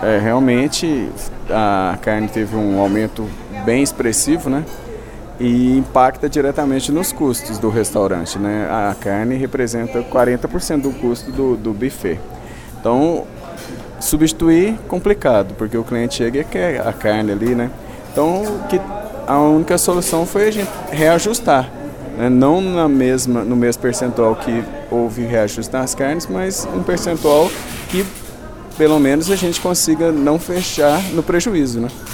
Realmente a carne teve um aumento bem expressivo, né? E impacta diretamente nos custos do restaurante, né? A carne representa 40% do custo do buffet. Então, substituir complicado, porque o cliente chega e quer a carne ali, né? Então, a única solução foi a gente reajustar, né? Não no mesmo percentual que houve reajuste nas carnes, mas um percentual que pelo menos a gente consiga não fechar no prejuízo, né?